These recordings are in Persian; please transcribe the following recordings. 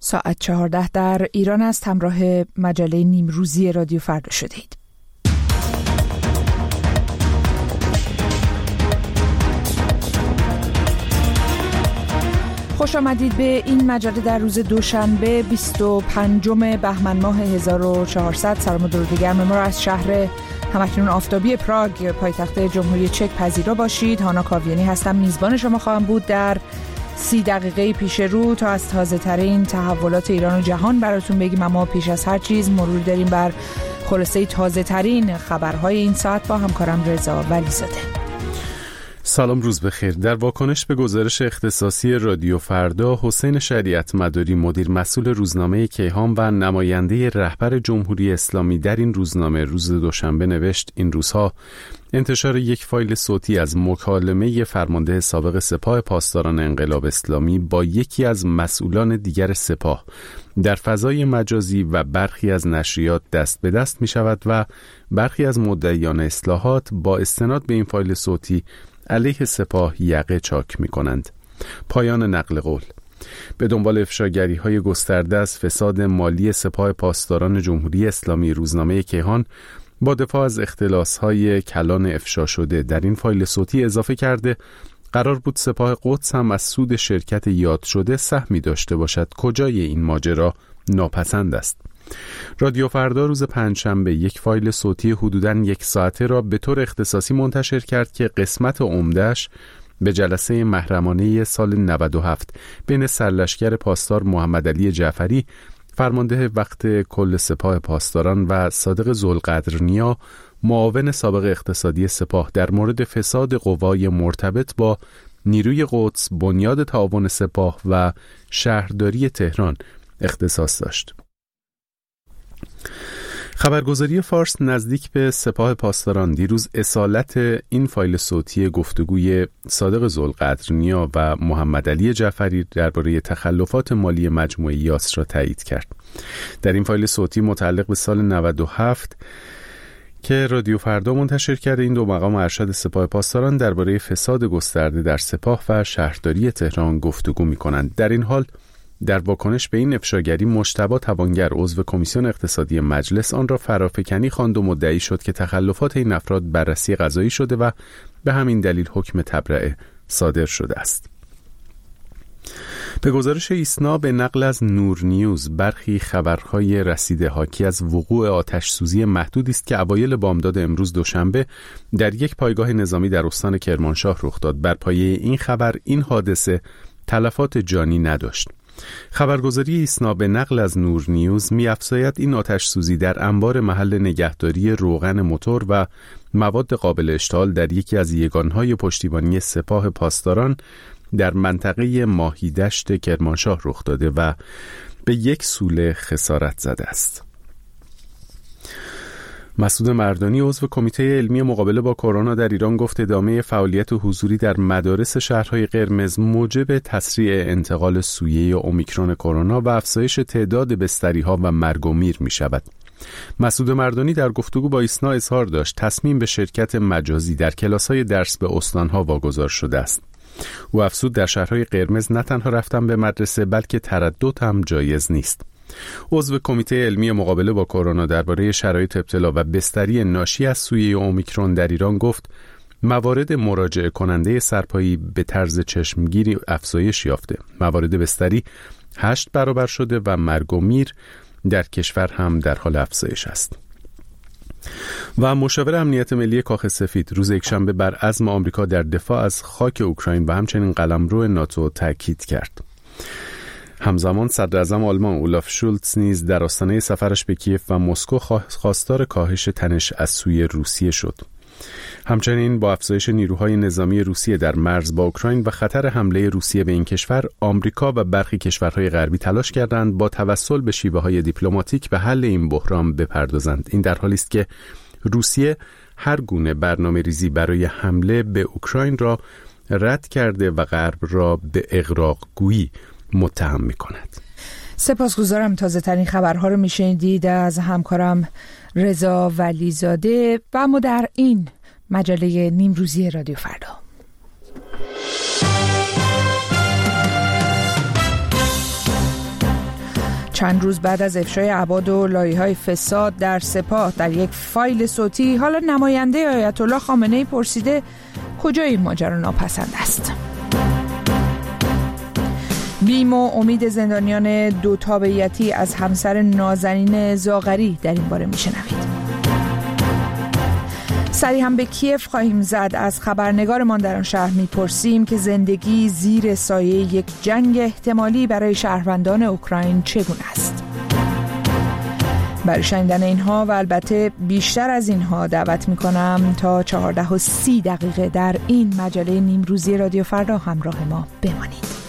ساعت 14 در ایران است. همراه مجله نیمروزی رادیو فردا شدید. خوش آمدید به این مجله در روز دوشنبه 25 بهمن ماه 1400. سلام و درود گرم ما را از شهر همکنون آفتابی پراگ پایتخت جمهوری چک پذیرا باشید. هانا کاویانی هستم، میزبان شما خواهم بود در 30 دقیقه پیش رو تا از تازه ترین تحولات ایران و جهان براتون بگیم. اما پیش از هر چیز مرور داریم بر خلاصه تازه ترین خبرهای این ساعت با همکارم رضا ولیزاده. سلام، روز بخیر. در واکنش به گزارش اختصاصی رادیو فردا، حسین شریعت مداری مدیر مسئول روزنامه کیهان و نماینده رهبر جمهوری اسلامی در این روزنامه روز دوشنبه نوشت این روزها انتشار یک فایل صوتی از مکالمه فرمانده سابق سپاه پاسداران انقلاب اسلامی با یکی از مسئولان دیگر سپاه در فضای مجازی و برخی از نشریات دست به دست می شود و برخی از مدعیان اصلاحات با استناد به این فایل صوتی علیه سپاه یقه چاک می کنند. پایان نقل قول. به دنبال افشاگری‌های گسترده از فساد مالی سپاه پاسداران جمهوری اسلامی، روزنامه کیهان با دفاع از اختلاس‌های کلان افشا شده در این فایل صوتی اضافه کرده قرار بود سپاه قدس هم از سود شرکت یاد شده سهمی داشته باشد. کجای این ماجرا ناپسند است. رادیو فردا روز پنجشنبه یک فایل صوتی حدوداً 1 ساعته را به طور اختصاصی منتشر کرد که قسمت عمده‌اش به جلسه محرمانه سال 97 بین سرلشکر پاسدار محمد علی جعفری فرمانده وقت کل سپاه پاسداران و صادق ذوالقدرنیا معاون سابق اقتصادی سپاه در مورد فساد قوای مرتبط با نیروی قدس، بنیاد تعاون سپاه و شهرداری تهران اختصاص داشت. خبرگزاری فارس نزدیک به سپاه پاسداران دیروز اصالت این فایل صوتی گفتگوی صادق ذوالقدرنیا و محمد علی جعفری درباره تخلفات مالی مجموعه یاس را تایید کرد. در این فایل صوتی متعلق به سال 97 که رادیو فردا منتشر کرده، این دو مقام ارشد سپاه پاسداران درباره فساد گسترده در سپاه و شهرداری تهران گفتگو می‌کنند. در این حال در واکنش به این افشاگری مجتبی توانگر عضو کمیسیون اقتصادی مجلس آن را فرافکنی خواند و مدعی شد که تخلفات این افراد بررسی قضایی شده و به همین دلیل حکم تبرئه صادر شده است. به گزارش ایسنا به نقل از نور نیوز برخی خبرهای رسیده حاکی از وقوع آتش سوزی محدودی است که اوایل بامداد امروز دوشنبه در یک پایگاه نظامی در استان کرمانشاه رخ داد. بر پایه این خبر این حادثه تلفات جانی نداشت. خبرگزاری ایسنا به نقل از نور نیوز می‌افزاید این آتش سوزی در انبار محل نگهداری روغن موتور و مواد قابل اشتعال در یکی از یگانهای پشتیبانی سپاه پاسداران در منطقه ماهیدشت کرمانشاه رخ داده و به یک سوله خسارت زده است. مسعود مردانی عضو کمیته علمی مقابله با کرونا در ایران گفت ادامه فعالیت حضوری در مدارس شهرهای قرمز موجب تسریع انتقال سویه اومیکرون کرونا و افزایش تعداد بستری‌ها و مرگ و میر می‌شود. مسعود مردانی در گفتگو با ایسنا اظهار داشت تصمیم به شرکت مجازی در کلاس‌های درس به استان‌ها واگذار شده است. او افزود در شهرهای قرمز نه تنها رفتن به مدرسه بلکه تردد هم جایز نیست. عضو کمیته علمی مقابله با کرونا درباره شرایط ابتلا و بستری ناشی از سویه اومیکرون در ایران گفت موارد مراجعه کننده سرپایی به طرز چشمگیری افزایش یافته. موارد بستری 8 برابر شده و مرگ و میر در کشور هم در حال افزایش است. و مشاور امنیت ملی کاخ سفید روز یکشنبه بر عزم آمریکا در دفاع از خاک اوکراین و همچنین قلمرو ناتو تاکید کرد. همزمان صدراعظم آلمان اولاف شولتز نیز در آستانه سفرش به کیف و مسکو خواستار کاهش تنش از سوی روسیه شد. همچنین با افزایش نیروهای نظامی روسیه در مرز با اوکراین و خطر حمله روسیه به این کشور، آمریکا و برخی کشورهای غربی تلاش کردند با توسل به شیوه‌های دیپلماتیک به حل این بحران بپردازند. این در حالی است که روسیه هر گونه برنامه‌ریزی برای حمله به اوکراین را رد کرده و غرب را به اغراق‌گویی متهم می‌کند. سپاسگزارم. تازه ترین خبرها رو میشنیدید از همکارم رضا ولیزاده و اما در این مجله نیمروزی رادیو فردا. چند روز بعد از افشای ابعاد و لایه‌های فساد در سپاه در یک فایل صوتی، حالا نماینده آیت الله خامنه‌ای پرسیده کجای این ماجرا ناپسند است. بیم و امید زندانیان دو تابعیتی از همسر نازنین زاغری در این باره میشنوید. سریع هم به کیف خواهیم زد. از خبرنگارمان در آن شهر میپرسیم که زندگی زیر سایه یک جنگ احتمالی برای شهروندان اوکراین چگونه است. برای شنیدن اینها و البته بیشتر از اینها دعوت میکنم تا 14:30 در این مجله نیمروزی رادیو فردا همراه ما بمانید.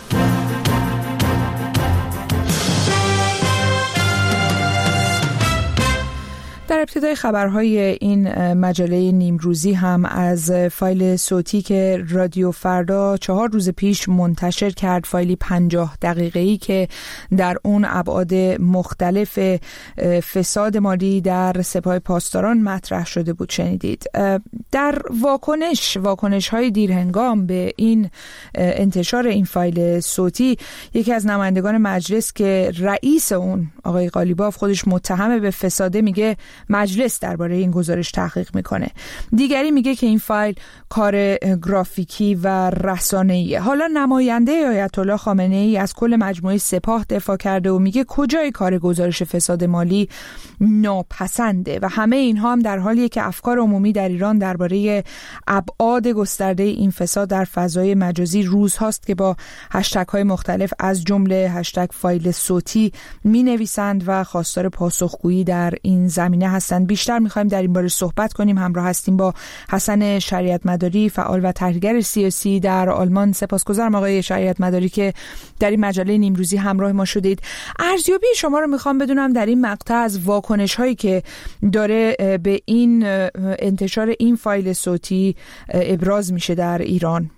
در ابتدای خبرهای این مجله نیمروزی هم از فایل صوتی که رادیو فردا 4 روز پیش منتشر کرد، فایلی 50 دقیقه‌ای که در اون ابعاد مختلف فساد مالی در سپاه پاسداران مطرح شده بود شنیدید. در واکنش‌های دیرهنگام به این انتشار این فایل صوتی، یکی از نمایندگان مجلس که رئیس اون آقای قالیباف خودش متهم به فساده میگه مجلس درباره این گزارش تحقیق میکنه. دیگری میگه که این فایل کار گرافیکی و رسانه‌ایه. حالا نماینده آیت الله خامنه‌ای از کل مجموعه سپاه دفاع کرده و میگه کجای کار گزارش فساد مالی ناپسنده و همه اینها هم در حالیه که افکار عمومی در ایران درباره ابعاد گسترده این فساد در فضای مجازی روزهاست که با هشتگ‌های مختلف از جمله هشتگ فایل صوتی مینویسند و خواستار پاسخگویی در این زمینه هستند. بیشتر می‌خوایم در این باره صحبت کنیم. همراه هستیم با حسن شریعت مداری، فعال و تحلیلگر سیاسی در آلمان. سپاسگزارم آقای شریعت مداری که در این مجله نیمروزی همراه ما شدید. ارزیابی شما رو می‌خوام بدونم در این مقطع از واکنش‌هایی که داره به این انتشار این فایل صوتی ابراز میشه در ایران.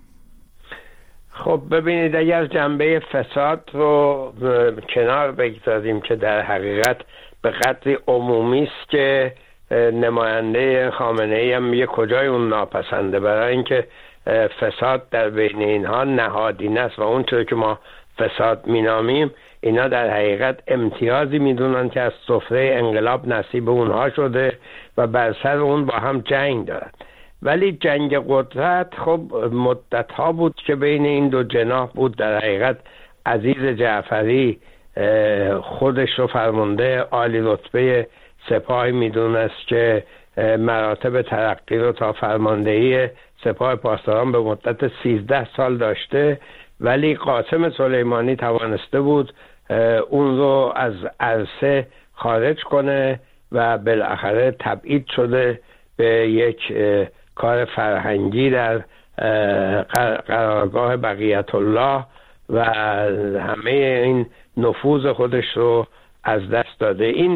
خب ببینید، اگر جنبه فساد رو کنار بگذاریم که در حقیقت به قدری عمومی است که نماینده خامنه‌ای هم میگه کجای اون ناپسنده، برای اینکه فساد در بین اینها نهادینه است و اون چیزی که ما فساد مینامیم اینا در حقیقت امتیازی میدونن که از سفره انقلاب نصیب اونها شده و بر سر اون با هم جنگ دارن. ولی جنگ قدرت خب مدت‌ها بود که بین این دو جناح بود. در حقیقت عزیز جعفری خودش رو فرمانده عالی رتبه سپاه میدونست که مراتب ترقی رو تا فرماندهی سپاه پاسداران به مدت 13 سال داشته، ولی قاسم سلیمانی توانسته بود اون رو از عرصه خارج کنه و بالاخره تبعید شده به یک کار فرهنگی در قرارگاه بقیت الله و همه این نفوذ خودش رو از دست داده. این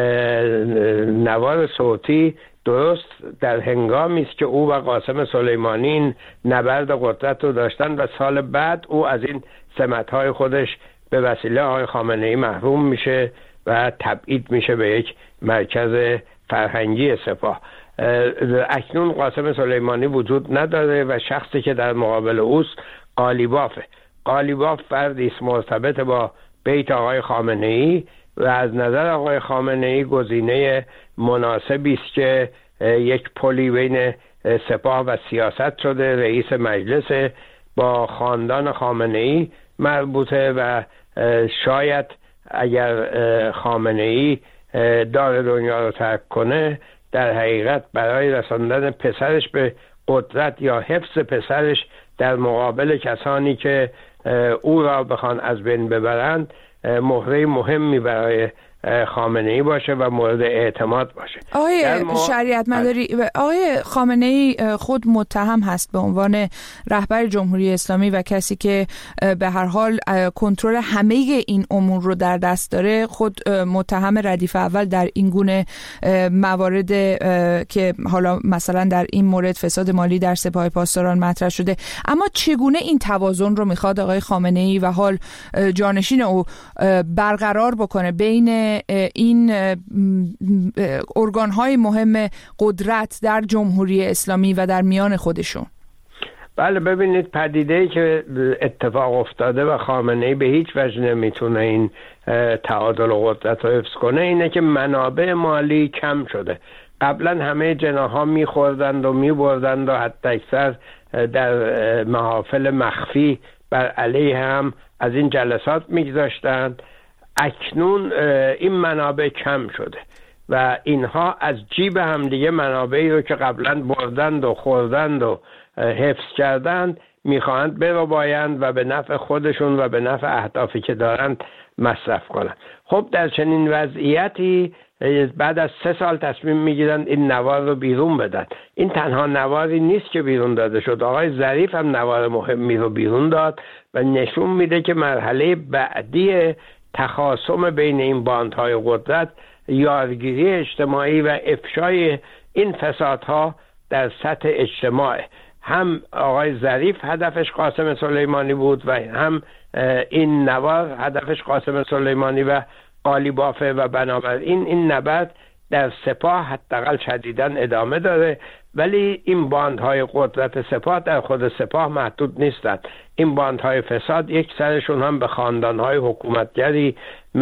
نوار صوتی درست در هنگامی است که او و قاسم سلیمانی این نبرد قدرت رو داشتن و سال بعد او از این سمت‌های خودش به وسیله آقای خامنه‌ای محروم میشه و تبعید میشه به یک مرکز فرهنگی سپاه. اکنون قاسم سلیمانی وجود نداره و شخصی که در مقابل اوست قالیبافه. قالیباف فردی است مرتبط با بیت آقای خامنه‌ای و از نظر آقای خامنه‌ای گزینه مناسبی است که یک پلی بین سپاه و سیاست شده. رئیس مجلس با خاندان خامنه‌ای مربوطه و شاید اگر خامنه‌ای دار دنیا رو ترک کنه در حقیقت برای رساندن پسرش به قدرت یا حفظ پسرش در مقابل کسانی که او را بخوان از بین ببرند مهره مهمی برای خامنه‌ای باشه و مورد اعتماد باشه. آقای شریعت مداری، آقای خامنه‌ای خود متهم هست به عنوان رهبر جمهوری اسلامی و کسی که به هر حال کنترل همه این امور رو در دست داره. خود متهم ردیف اول در این گونه موارد که حالا مثلا در این مورد فساد مالی در سپاه پاسداران مطرح شده. اما چگونه این توازن رو میخواد آقای خامنه‌ای و حال جانشین او برقرار بکنه بین این ارگان‌های مهم قدرت در جمهوری اسلامی و در میان خودشون؟ بله ببینید پدیده‌ای که اتفاق افتاده و خامنه‌ای به هیچ وجه نمیتونه این تعادل و قدرت رو حفظ کنه اینه که منابع مالی کم شده. قبلا همه جناح‌ها می‌خوردند و می‌بردند و حتی اکثر در محافل مخفی بر علیه هم از این جلسات می‌گذاشتند. اکنون این منابع کم شده و اینها از جیب هم دیگه منابعی رو که قبلا بردند و خوردند و حفظ کردند میخواهند بربایند و به نفع خودشون و به نفع اهدافی که دارند مصرف کنند. خب در چنین وضعیتی بعد از 3 سال تصمیم میگیرند این نوار رو بیرون بدن. این تنها نواری نیست که بیرون داده شد، آقای ظریف هم نوار مهمی رو بیرون داد و نشون میده که مرحله بعدی تخاصم بین این باندهای قدرت یارگیری اجتماعی و افشای این فسادها در سطح اجتماع. هم آقای ظریف هدفش قاسم سلیمانی بود و هم این نوار هدفش قاسم سلیمانی و قالیبافه و بنابراین این نبرد در سپاه حداقل شدیداً ادامه داره. ولی این باندهای قدرت سپاه در خود سپاه محدود نیستند. این باندهای فساد یک سرشون هم به خاندانهای حکومتگری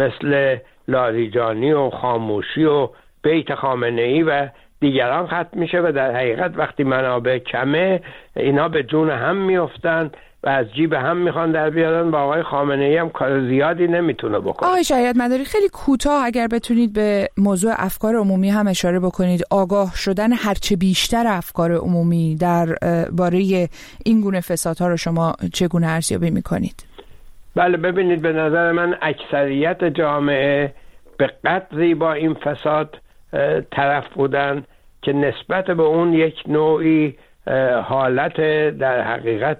مثل لاریجانی و خاموشی و بیت خامنه‌ای و دیگران ختم میشه و در حقیقت وقتی منابع کمه اینا به جون هم میافتند و از جیب هم میخوان در بیارن و آقای خامنه‌ای هم کار زیادی نمیتونه بکنه. آقای شریعت‌مداری خیلی کوتاه اگر بتونید به موضوع افکار عمومی هم اشاره بکنید، آگاه شدن هرچه بیشتر افکار عمومی در باره این گونه فسادها رو شما چگونه ارزیابی میکنید؟ بله ببینید به نظر من اکثریت جامعه به قدری با این فساد طرف بودن که نسبت به اون یک نوعی حالت در حقیقت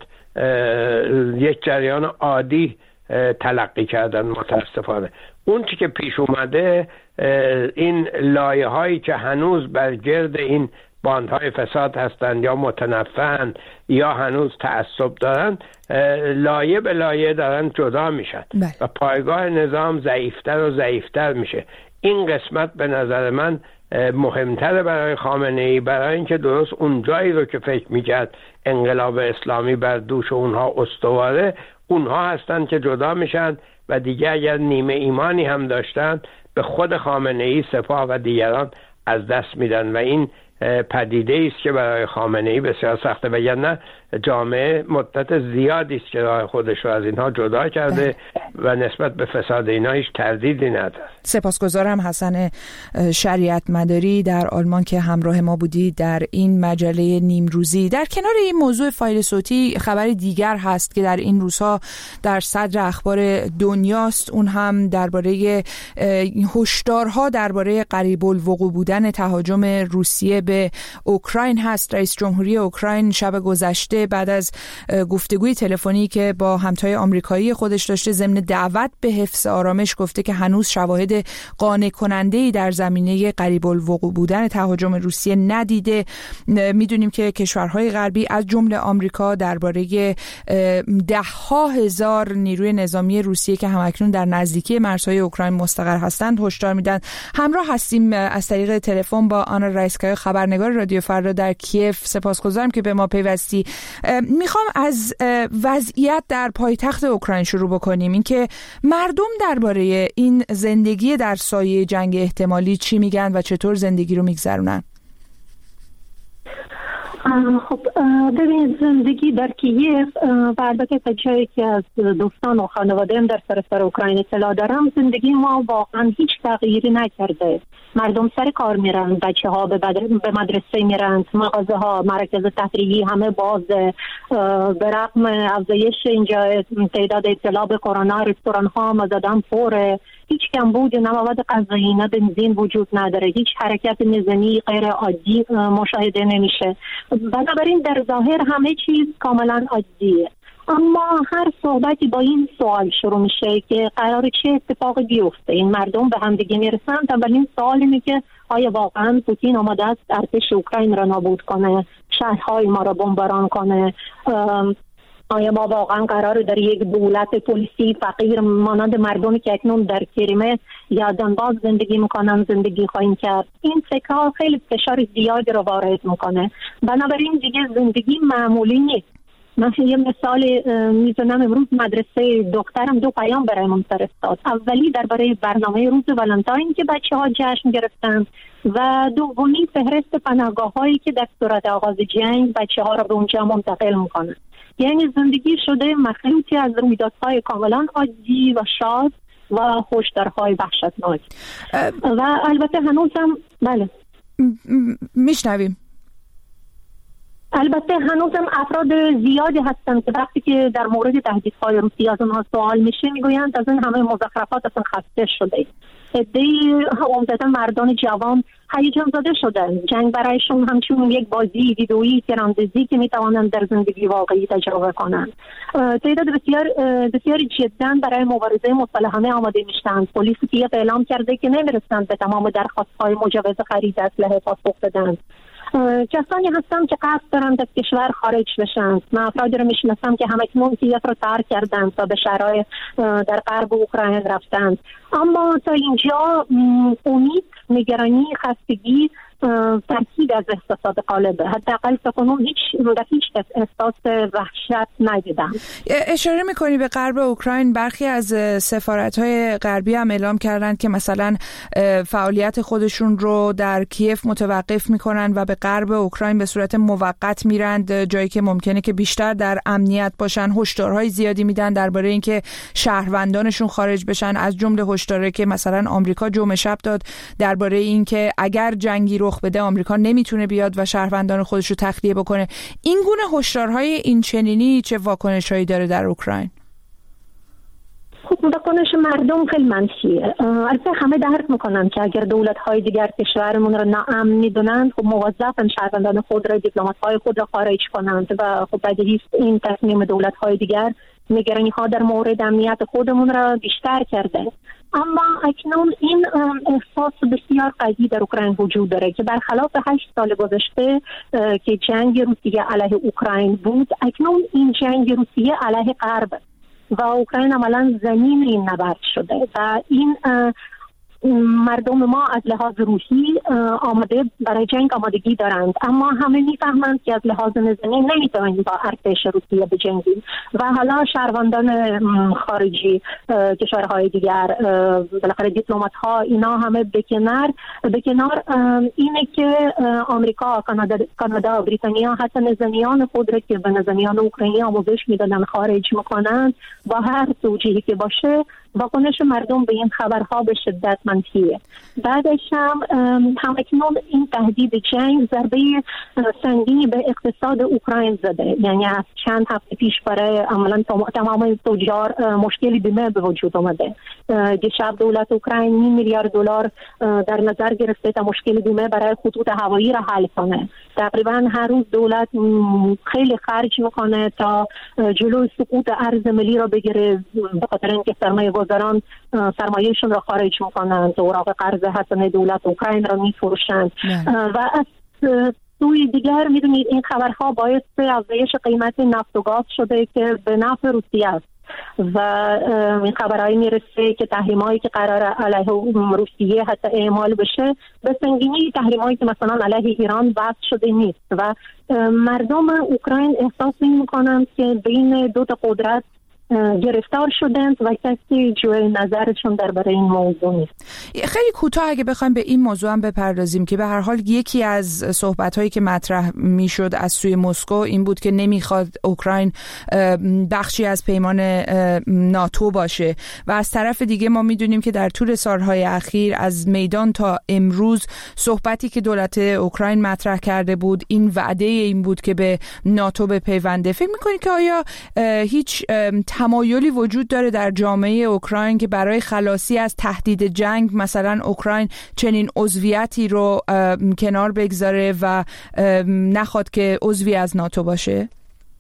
یک جریان عادی تلقی کردن. متاسفانه اون چی که پیش اومده این لایه هایی که هنوز بر گرد این باندهای فساد هستند یا متنفعند یا هنوز تعصب دارن لایه به لایه دارن جدا میشن و پایگاه نظام ضعیفتر و ضعیفتر میشه. این قسمت به نظر من مهمتره برای خامنه‌ای، برای اینکه درست اون جایی رو که فکر میکرد انقلاب اسلامی بر دوش اونها استواره، اونها هستن که جدا میشن و دیگه اگر نیمه ایمانی هم داشتن به خود خامنه‌ای، سپاه و دیگران از دست میدن و این پدیده است که برای خامنه‌ای بسیار سخته وگرنه جامعه مدت زیادی است که راه خودش رو از اینها جدا کرده و نسبت به فساد اینها هیچ تردیدی نداره. سپاسگزارم حسن شریعت‌مداری در آلمان که همراه ما بودید در این مجله نیمروزی. در کنار این موضوع فایل صوتی خبری دیگر هست که در این روزها در صدر اخبار دنیاست، اون هم درباره هشدارها درباره قریب الوقوع بودن تهاجم روسیه به اوکراین هست. رئیس جمهوری اوکراین شب گذشته بعد از گفتگوی تلفنی که با همتای آمریکایی خودش داشته ضمن دعوت به حفظ آرامش گفته که هنوز شواهد قانع کننده‌ای در زمینه قریب الوقوع بودن تهاجم روسیه ندیده. میدونیم که کشورهای غربی از جمله آمریکا درباره ده‌ها هزار نیروی نظامی روسیه که همکنون در نزدیکی مرزهای اوکراین مستقر هستند هشدار میدن. همراه هستیم از طریق تلفن با آنا رایسکایا، خبرنگار رادیو فردا در کیف. سپاسگزارم که به ما پیوستی. میخوام از وضعیت در پایتخت اوکراین شروع بکنیم، اینکه مردم درباره این زندگی در سایه جنگ احتمالی چی میگن و چطور زندگی رو میگذرونن؟ خب ببینید، زندگی در کیف و البته تا جایی که از دوستان و خانواده‌ام در سراسر اوکراین اطلاع دارم، زندگی ما واقعا هیچ تغییری نکرده. مردم سر کار میرن، بچه ها به مدرسه میرن، مغازه ها، مراکز تفریحی همه بازه. به رغم افزایش اینجا تعداد ابتلا به کرونا، رستوران ها مزدان پره، هیچ کمبود نه مواد غذایی نه بنزین وجود نداره، هیچ حرکت نظامی غیر عادی مشاهده نمیشه. بنابراین در ظاهر همه چیز کاملا عادیه. اما هر صحبتی با این سوال شروع میشه که قراره چه اتفاقی بیفته. این مردم به هم دیگه میرسن. اولین سوال اینه که آیا واقعا پوتین آماده است ارتش اوکراین را نابود کنه، شهرهای ما را بمباران کنه؟ آیا ما واقعا قراره در یک دولت پلیسی فقیر مانند مردمی که اکنون در کریمه یا دونباس زندگی میکنن زندگی خواهیم کرد؟ این فکرها خیلی فشار زیادی رو وارد میکنه. بنابراین دیگه زندگی معمولی نیست. من یه مثال میزنم. امروز مدرسه دخترم 2 پیام برایمون فرستاد. اولی درباره برنامه روز ولنتاین که بچه‌ها جشن گرفتن و دومی فهرست پناهگاه‌هایی که در صورت آغاز جنگ بچه‌ها را به اونجا منتقل می‌کنن. یعنی زندگی شده مخلوطی از رویدادهای کاملا عادی و شاد و هشدارهای وحشتناک. و البته هنوزم بله میشنویم. البته هنوزم افراد زیادی هستند که وقتی که در مورد تهدیدهای روسیه از اونها سوال میشه میگویند از این همه مزخرفات اصلا خسته شده. عده‌ای عمدتاً مردان جوان هیجان زده شدن. جنگ برایشون همچون یک بازی ویدئویی تیراندازی که میتوانند در زندگی واقعی تجربه کنند. تعداد بسیاری جداً برای مبارزه مسلحانه آماده میشن. پلیس کیف اعلام کرده که نمیرسند به تمام درخواست‌های مجوز خرید اسلحه پاسخ بدن. کسانی هستن که قصد دارند از کشور خارج بشن. من افرادی رو میشناسم که همکنون کیف رو ترک کردند و به شهرهای در غرب اوکراین رفتند. اما تا اینجا امید، نگرانی، خستگی ترکیب از احساسات غالبه. حداقل تاکنون هیچ احساس وحشت ندیدم. اشاره میکنی به غرب اوکراین. برخی از سفارت‌های غربی هم اعلام کردند که مثلا فعالیت خودشون رو در کیف متوقف میکنن و به غرب اوکراین به صورت موقت میرند، جایی که ممکنه که بیشتر در امنیت باشن. هشدارهای زیادی میدن درباره اینکه شهروندانشون خارج بشن، از جمله هشداری که مثلا آمریکا جمعه شب داد درباره اینکه اگر جنگی رخ بده آمریکا نمیتونه بیاد و شهروندان خودش رو تخلیه بکنه. این گونه هشدارهای این چنینی چه واکنشایی داره در اوکراین؟ خب واکنش مردم خیلی منفیه. البته همه درک میکنن که اگر دولت‌های دیگر کشورمون رو ناامن میدونن خب موظفن شهروندان خود را، دیپلمات‌های خود را خارج کنند و خب بدیهی است این تصمیم دولت‌های دیگر نگرانی‌ها در مورد امنیت خودمون را بیشتر کرده. اما اکنون این احساس بسیار قوی در اوکراین وجود داره که برخلاف 8 سال گذشته که جنگ روسیه علیه اوکراین بود، اکنون این جنگ روسیه علیه غرب و اوکراین عملاً زمین این نبرد شده و این مردم ما از لحاظ روحی آماده برای جنگ آمادگی دارند، اما همه میفهمند که از لحاظ نظامی نمیتوانیم با ارتش روسیه بجنگیم و حالا شهروندان خارجی، کشورهای دیگر، بالاخره دیپلمات ها، اینا همه به کنار اینه که آمریکا، کانادا، بریتانیا حتی نظامیان خود را که به نظامیان اوکراینی آموزش میدادن خارج میکنند. با هر توجیهی که باشه واکنش مردم به این خبرها به شدت منفیه. بعدش هم همکنون این تهدید جنگ ضربه سنگینی به اقتصاد اوکراین زده. یعنی از چند هفته پیش برای عملاً تمام تجار مشکلی بیمه به وجود اومده. دیشب دولت اوکراین 1 میلیارد دلار در نظر گرفته تا مشکل بیمه برای خطوط هوایی را حل کنه. تقریبا هر روز دولت خیلی خرج میکنه تا جلوی سقوط ارز ملی را بگیره، به خاطر اینکه سرمایه‌گذاران سرمایه‌شون را خارج میکنن، اوراق قرض حسنه دولت اوکراین را میفروشند و از سوی دیگر میدونید این خبرها باعث افزایش قیمت نفت و گاز شده که به نفع روسیه است و این خبرهایی میرسه که تحریمایی که قرار علیه روسیه حتی اعمال بشه به سنگینی تحریمایی که مثلا علیه ایران وضع شده نیست و مردم اوکراین احساس میکنند که بین دو تا قدرت گرفتار شدند و کسی جوی نظرشون درباره این موضوع نیست. خیلی کوتاه اگه بخوایم به این موضوع هم بپردازیم که به هر حال یکی از صحبت‌هایی که مطرح میشد از سوی مسکو این بود که نمیخواد اوکراین بخشی از پیمان ناتو باشه و از طرف دیگه ما میدونیم که در طول سالهای اخیر از میدان تا امروز صحبتی که دولت اوکراین مطرح کرده بود این وعده این بود که به ناتو بپیونده. فکر می‌کنید که آیا هیچ تمایلی وجود داره در جامعه اوکراین که برای خلاصی از تهدید جنگ مثلا اوکراین چنین عضویتی رو کنار بگذاره و نخواد که عضوی از ناتو باشه؟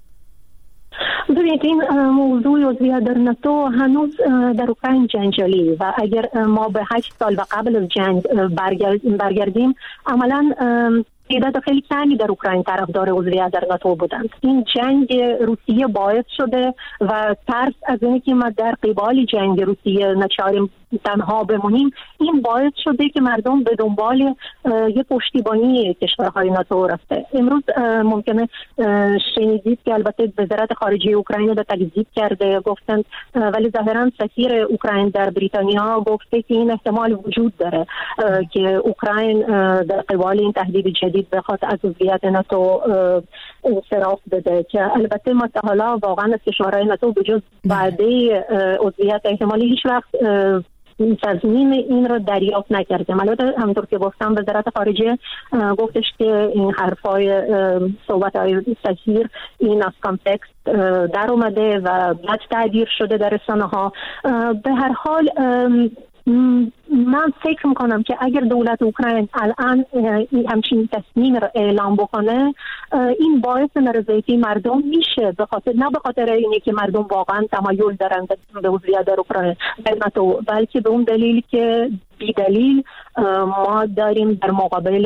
ببینید این موضوع عضویت در ناتو هنوز در اوکراین جنجالی و اگر ما به 8 سال و قبل از جنگ برگردیم عملاً تعداد خیلی کمی در اوکراین طرفدار عضویت در ناتو بودند. این جنگ روسیه باعث شده و ترس از اینکه ما در قبال جنگ روسیه نچاریم تنها بمونیم، این باعث شده که مردم به دنبال یه پشتیبانی کشورهای ناتو رفته. امروز ممکنه شنیدید که البته وزارت خارجه اوکراین رو تکذیب کرده، گفتند، ولی ظاهرا سفیر اوکراین در بریتانیا گفته که این احتمال وجود داره که اوکراین در قبال این تهدید جدید بخواد از عضویت ناتو انصراف بده، که البته ما تا حالا واقعا از کشورهای ناتو به جز وعده عضویت احتمالی هیچ وقت تضمین این رو دریافت نکردیم. البته همونطور که گفتم وزارت خارجه گفتش که این حرفای صحبت‌های سفیر این از کانتکست در اومده و بعد تعبیر شده در رسانه‌ها. به هر حال من فکر میکنم که اگر دولت اوکراین الان همچین تصمیم را اعلام بکنه، این باعث نارضایتی مردم میشه، نه به خاطر اینه که مردم واقعا تمایل دارن به عضویت در اوکراین ناتو، بلکه به اون دلیل که بی دلیل ما داریم در مقابل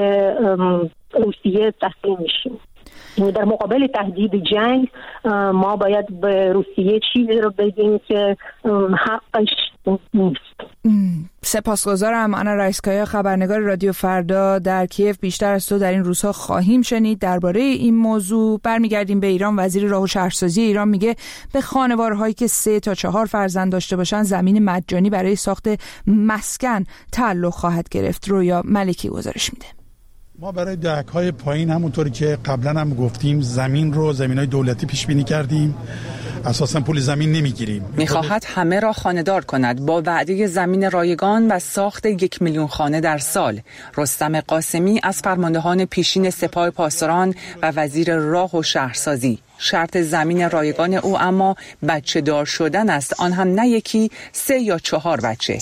روسیه تسلیم میشیم. در مقابل تهدید جنگ ما باید به روسیه چیزی رو بگیم که حقش نیست. سپاسگزارم. آنا رایسکایا، خبرنگار رادیو فردا در کیف. بیشتر از تو در این روزها خواهیم شنید درباره این موضوع. برمیگردیم به ایران. وزیر راه و شهرسازی ایران میگه به خانوارهایی که 3 تا 4 فرزند داشته باشن زمین مجانی برای ساخت مسکن تعلق خواهد گرفت. رویا ملکی گزارش میده. ما برای دهک‌های پایین همونطوری که قبلا هم گفتیم زمین‌های دولتی پیش بینی کردیم، اساساً پول زمین نمیگیریم. میخواهد همه را خانه‌دار کند با وعده زمین رایگان و ساخت 1 میلیون خانه در سال. رستم قاسمی از فرماندهان پیشین سپاه پاسداران و وزیر راه و شهرسازی. شرط زمین رایگان او اما بچه دار شدن است، آن هم نه یکی، 3 یا 4 بچه.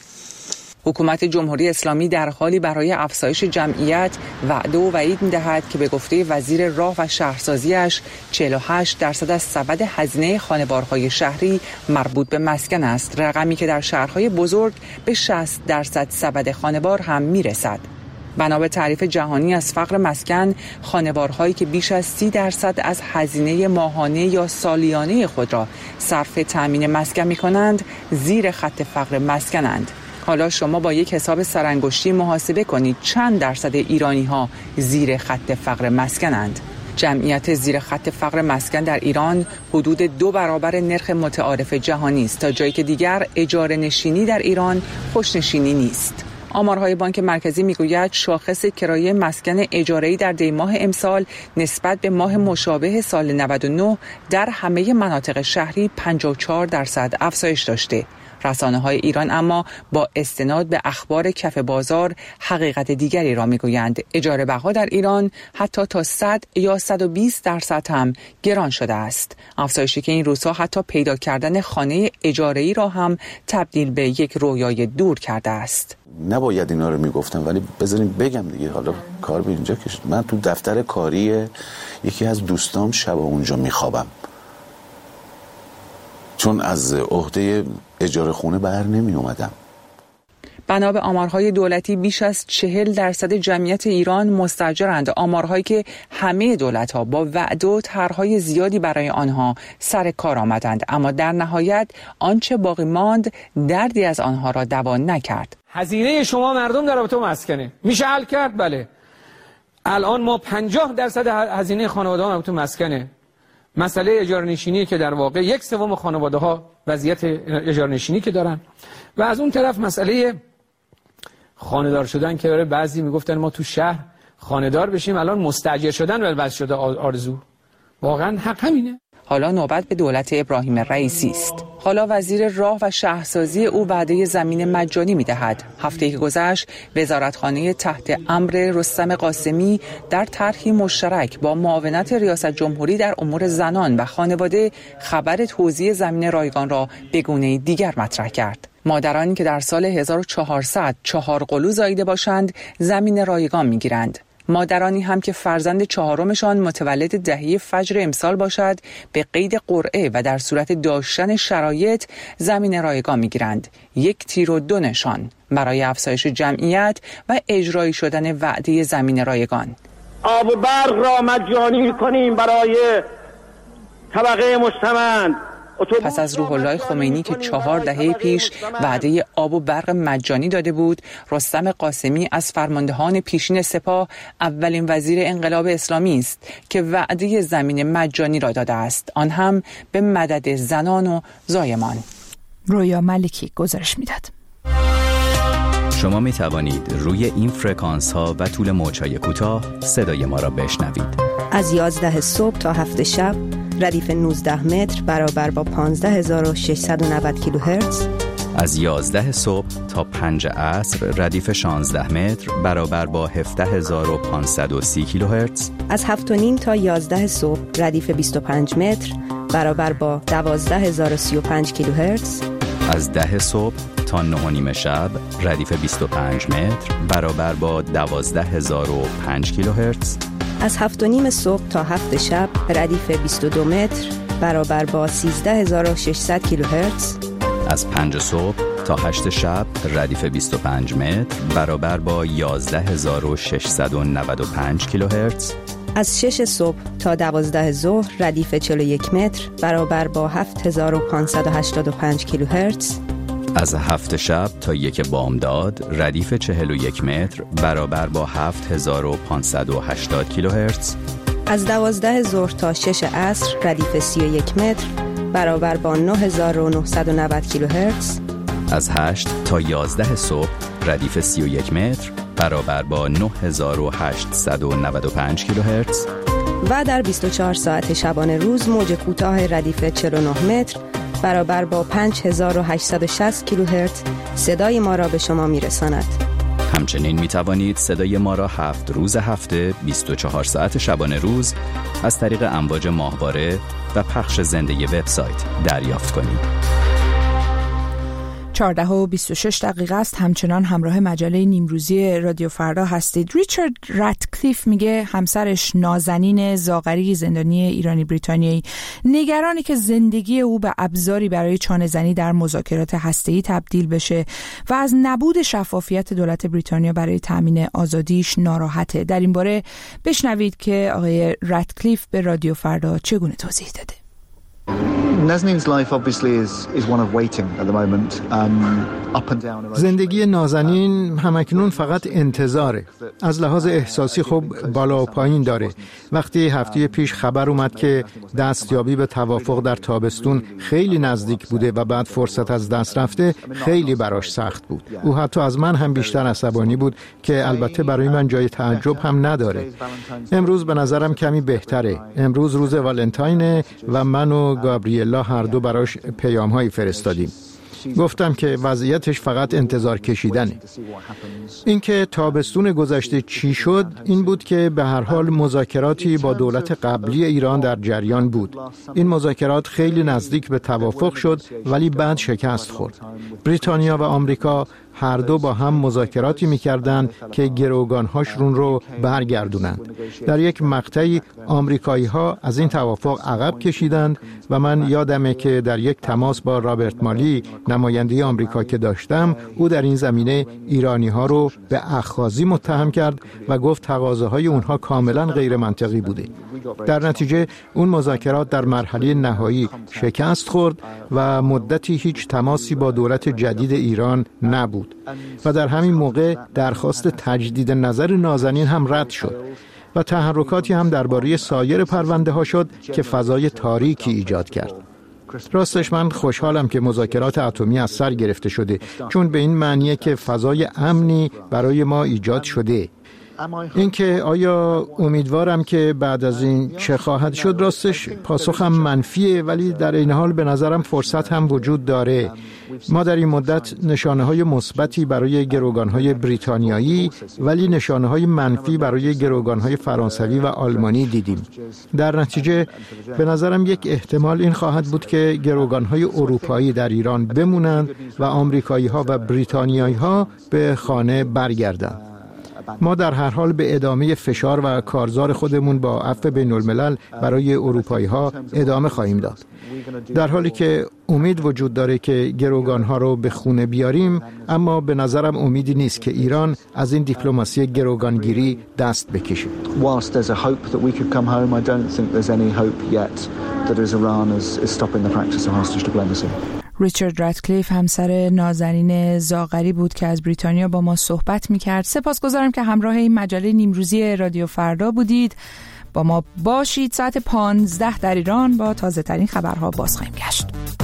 حکومت جمهوری اسلامی در حالی برای افزایش جمعیت وعده و وعید می‌دهد که به گفته وزیر راه و شهرسازیش 48% از سبد هزینه خانوارهای شهری مربوط به مسکن است، رقمی که در شهرهای بزرگ به 60% سبد خانوار هم میرسد. بنا به تعریف جهانی از فقر مسکن، خانوارهایی که بیش از 30% از هزینه ماهانه یا سالیانه خود را صرف تامین مسکن می‌کنند، زیر خط فقر مسکنند. حالا شما با یک حساب سرانگشتی محاسبه کنید چند درصد ایرانی‌ها زیر خط فقر مسکنند. جمعیت زیر خط فقر مسکن در ایران حدود 2 برابر نرخ متعارف جهانی است، تا جایی که دیگر اجاره نشینی در ایران خوشنشینی نیست. آمارهای بانک مرکزی میگوید شاخص کرایه مسکن اجاره‌ای در دیماه امسال نسبت به ماه مشابه سال 99 در همه مناطق شهری 54% افزایش داشته. رسانه‌های ایران اما با استناد به اخبار کف بازار حقیقت دیگری را میگویند. اجاره بها در ایران حتی تا 100 یا 120% هم گران شده است. افزایشی که این روزها حتی پیدا کردن خانه اجاره‌ای را هم تبدیل به یک رویای دور کرده است. نباید اینا رو میگفتم، ولی بذاریم بگم دیگه. حالا کار به اینجا کشید. من تو دفتر کاری یکی از دوستام شب اونجا میخوابم، چون از عهده اجاره خونه بر نمی اومدم. بنا به آمارهای دولتی بیش از 40% جمعیت ایران مستاجرند، آمارهایی که همه دولت‌ها با وعده و طرح‌های زیادی برای آنها سر کار آمدند، اما در نهایت آنچه باقی ماند دردی از آنها را دوا نکرد. هزینه شما مردم در رابطه با مسکنه میشه حل کرد؟ بله. الان ما 50% هزینه خانواده ها مربوط به مسکنه. مسئله اجاره نشینی که در واقع 1/3 خانواده ها وضعیت اجاره نشینی که دارن، و از اون طرف مسئله خانه‌دار شدن که برای بعضی میگفتن ما تو شهر خانه‌دار بشیم، الان مستاجر شدن ولی بس شده آرزو. واقعا حق همینه. حالا نوبت به دولت ابراهیم رئیسی است. حالا وزیر راه و شهرسازی او وعده زمین مجانی می‌دهد. هفته‌ای که گذشت وزارتخانه تحت امر رستم قاسمی در طرحی مشترک با معاونت ریاست جمهوری در امور زنان و خانواده خبر توزیع زمین رایگان را به گونه دیگر مطرح کرد. مادرانی که در سال 1400 4 قلو زاییده باشند زمین رایگان می‌گیرند. مادرانی هم که فرزند 4مشان متولد دهه فجر امسال باشد به قید قرعه و در صورت داشتن شرایط زمین رایگان میگیرند. 1 تیر و 2 نشان برای افزایش جمعیت و اجرایی شدن وعده زمین رایگان. آب و برق را مجانی می‌کنیم برای طبقه مستمند. پس از روح الله خمینی که 4 دهه پیش وعده آب و برق مجانی داده بود، رستم قاسمی از فرماندهان پیشین سپاه اولین وزیر انقلاب اسلامی است که وعده زمین مجانی را داده است، آن هم به مدد زنان و زایمان. رویا ملکی گزارش میداد. شما می توانید روی این فرکانس ها و طول موج‌های کوتاه صدای ما را بشنوید. از 11 صبح تا 7 شب ردیف 19 متر برابر با 15690 کیلوهرتز. از 11 صبح تا 5 عصر ردیف 16 متر برابر با 17530 کیلوهرتز. از 7:30 تا 11 صبح ردیف 25 متر برابر با 12035 کیلوهرتز. از 10 صبح تا 9:30 شب ردیف 25 متر برابر با 12005 کیلوهرتز. از 7:30 صبح تا 7 شب ردیف 22 متر برابر با 13600 کیلوهرتز. از 5 صبح تا 8 شب ردیف 25 متر برابر با 11695 کیلوهرتز. از 6 صبح تا 12 ظهر ردیف 41 متر برابر با 7585 کیلوهرتز. از 7 شب تا 1 بامداد ردیف 41 متر برابر با 7580 کیلوهرتز. از 12 ظهر تا 6 عصر ردیف 31 متر برابر با 9990 کیلوهرتز. از 8 تا 11 صبح ردیف 31 متر برابر با 9895 کیلوهرتز. و در 24 ساعت شبانه روز موج کوتاه ردیف 49 متر برابر با 5860 کیلوهرتز صدای ما را به شما میرساند. همچنین می توانید صدای ما را 7 روز هفته 24 ساعت شبانه روز از طریق امواج ماهواره و پخش زنده وبسایت دریافت کنید. 14:26 است. همچنان همراه مجله نیمروزی رادیو فردا هستید. ریچارد راتکلیف میگه همسرش نازنین زاغری زندانی ایرانی بریتانیایی نگرانی که زندگی او به ابزاری برای چانه‌زنی در مذاکرات هسته‌ای تبدیل بشه و از نبود شفافیت دولت بریتانیا برای تامین آزادیش ناراحته. در این باره بشنوید که آقای راتکلیف به رادیو فردا چگونه توضیح داده. Nazanin's life obviously is one of waiting at the moment. Up and down. زندگی نازنین همکنون فقط انتظاره. از لحاظ احساسی خب بالا و پایین داره. وقتی هفته پیش خبر اومد که دستیابی به توافق در تابستون خیلی نزدیک بوده و بعد فرصت از دست رفته، خیلی براش سخت بود. او حتی از من هم بیشتر عصبانی بود که البته برای من جای تعجب هم نداره. امروز به نظرم کمی بهتره. امروز روز والنتاینه و من و گابریلا هر دو براش پیام‌هایی فرستادیم. گفتم که وضعیتش فقط انتظار کشیدنه. اینکه تابستون گذشته چی شد این بود که به هر حال مذاکراتی با دولت قبلی ایران در جریان بود. این مذاکرات خیلی نزدیک به توافق شد ولی بعد شکست خورد. بریتانیا و آمریکا هر دو با هم مذاکراتی می‌کردند که گروگان‌هاشون رو برگردونند. در یک مقطعی آمریکایی‌ها از این توافق عقب کشیدند و من یادمه که در یک تماس با رابرت مالی نماینده آمریکا که داشتم، او در این زمینه ایرانی‌ها رو به اخاذی متهم کرد و گفت تقاضاهای اونها کاملا غیر منطقی بوده. در نتیجه اون مذاکرات در مرحله نهایی شکست خورد و مدتی هیچ تماسی با دولت جدید ایران نبود و در همین موقع درخواست تجدید نظر نازنین هم رد شد و تحرکاتی هم درباره سایر پرونده ها شد که فضای تاریکی ایجاد کرد. راستش من خوشحالم که مذاکرات اتمی از سر گرفته شده، چون به این معنیه که فضای امنی برای ما ایجاد شده. اینکه آیا امیدوارم که بعد از این چه خواهد شد، راستش پاسخم منفیه، ولی در این حال به نظرم فرصت هم وجود داره. ما در این مدت نشانه‌های مثبتی برای گروگان‌های بریتانیایی ولی نشانه‌های منفی برای گروگان‌های فرانسوی و آلمانی دیدیم. در نتیجه به نظرم یک احتمال این خواهد بود که گروگان‌های اروپایی در ایران بمونند و آمریکایی‌ها و بریتانیایی‌ها به خانه برگردند. ما در هر حال به ادامه فشار و کارزار خودمون با عفو بین الملل برای اروپایی ها ادامه خواهیم داد. در حالی که امید وجود داره که گروگان ها رو به خونه بیاریم، اما به نظرم امیدی نیست که ایران از این دیپلماسی گروگانگیری دست بکشه. Whilst there's a hope that we could come home, I don't think there's any hope yet that Iran is stopping the practice of hostage diplomacy. ریچارد راتکلیف همسر نازنین زاغری بود که از بریتانیا با ما صحبت می‌کرد. سپاسگزارم که همراه این مجله نیمروزی رادیو فردا بودید. با ما باشید. ساعت 15 در ایران با تازه‌ترین خبرها باز خواهیم گشت.